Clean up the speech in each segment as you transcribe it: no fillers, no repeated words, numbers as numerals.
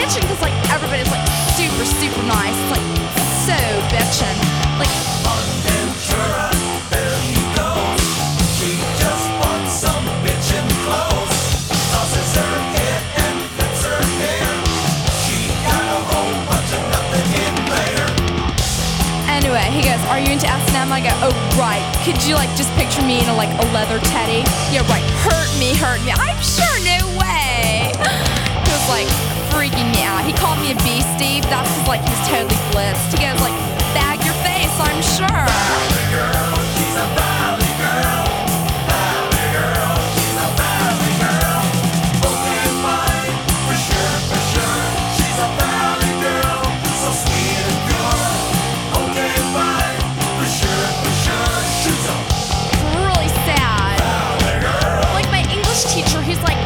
bitching because, like, everybody's, like, super, super nice. It's, like, so bitchin'. Like, On Ventura, there he goes. She just wants some bitchin' clothes. Tosses her head and flips her hair. She got a whole bunch of nothing in there. anyway, he goes, are you into S&M? I go, oh, right. Could you, like, just picture me in a, like, a leather teddy? Yeah, right. Hurt me. I'm sure, no way. He was, like, freaking me out. He called me a beastie. That's because, like, he was totally blitzed. He goes, like, bag your face, I'm sure. Valley girl, she's a valley girl. Valley girl, she's a valley girl. Okay, fine, for sure, for sure. She's a valley girl, so sweet and pure. Okay, fine, for sure, for sure. She's a Really sad. valley girl. Like, my English teacher, he's like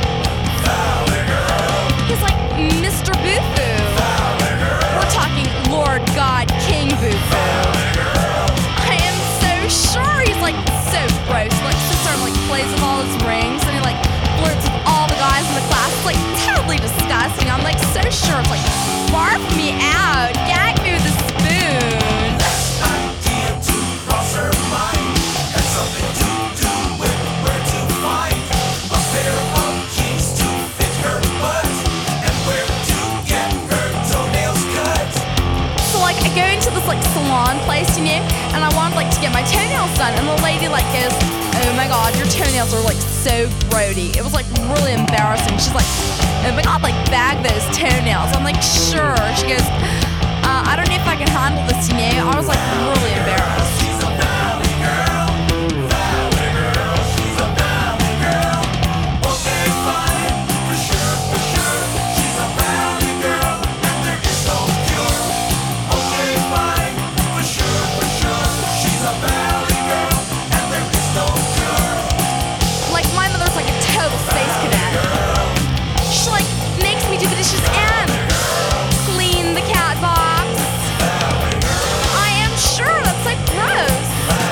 Mr. Boo-Foo. We're talking Lord God King Boo-Foo. I am so sure he's, like, so gross. Like, sits there and, like, plays with all his rings, and he, like, flirts with all the guys in the class. It's, like, totally disgusting. I'm, like, so sure. It's, like, barf me out. Gag me with a spoon. idea to cross her mind, and something to do with where to find a pair of jeans to fit her butt, and where to get her toenails cut. So, like, I go into this, like, salon place, you know, and I wanted, like, to get my toenails done, and the lady, like, goes, oh my god, your toenails are, like, so grody. It was, like, really embarrassing. She's like, oh my god, like, bag those toenails. I'm like, sure. She goes, I don't know if I can handle this, you know. I was, like, really embarrassed. She's a valley girl, valley girl, she's a valley girl. Okay, fine, for sure, for sure. She's a valley girl, and there is no cure. Okay, fine, for sure, for sure. She's a valley girl, and there is no cure. Like, my mother's, like, a total space cadet. She, like, makes me do the dishes and clean the cat box. I am sure that's, like, gross.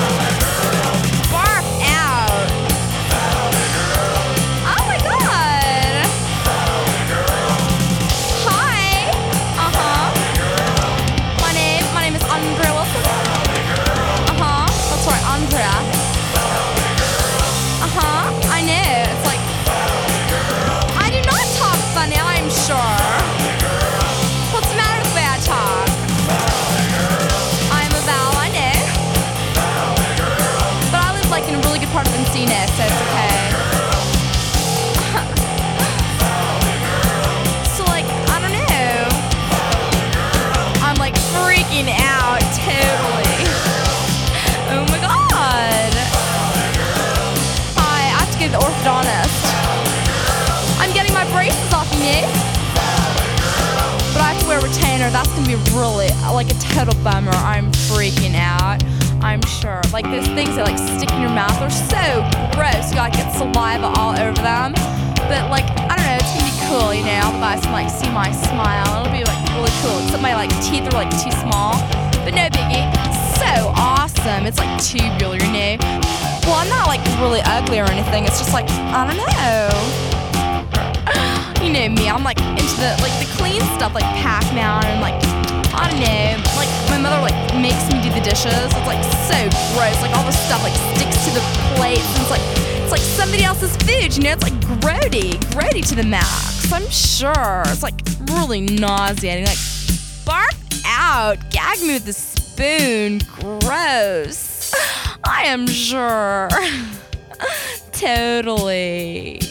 Barf out. Oh my god. Hi. My name is Andrea Wilson. That's right, Andrea. I know. It's like, I do not talk funny, I'm sure. What's the matter with the way I talk? I'm a Val, I know. But I live, like, in a really good part of Encino, so it's okay. So, like, I don't know. I'm, like, freaking out, totally. Oh my god. Hi, I have to go to the orthodontist. I'm getting my braces off, you know? But I have to wear a retainer. That's gonna be really, like, a total bummer. I'm freaking out. I'm sure. Like, those things that, like, stick in your mouth are so gross. You gotta get saliva all over them. But, like, I don't know, it's gonna be cool, you know? All the guys can, like, see my smile. It'll be, like, really cool. Except my, like, teeth are, like, too small. But no biggie. So awesome. It's, like, tubular, you know? Well, I'm not, like, really ugly or anything. It's just, like, I don't know. You know me, I'm, like, into the clean stuff, like Pac-Man and, like, I don't know. Like, my mother, like, makes me do the dishes. It's, like, so gross. Like, all this stuff, like, sticks to the plates. And it's like somebody else's food, you know? It's, like, grody to the max. I'm sure. It's, like, really nauseating. Like, barf out. Gag me with a spoon. Gross. I am sure. Totally.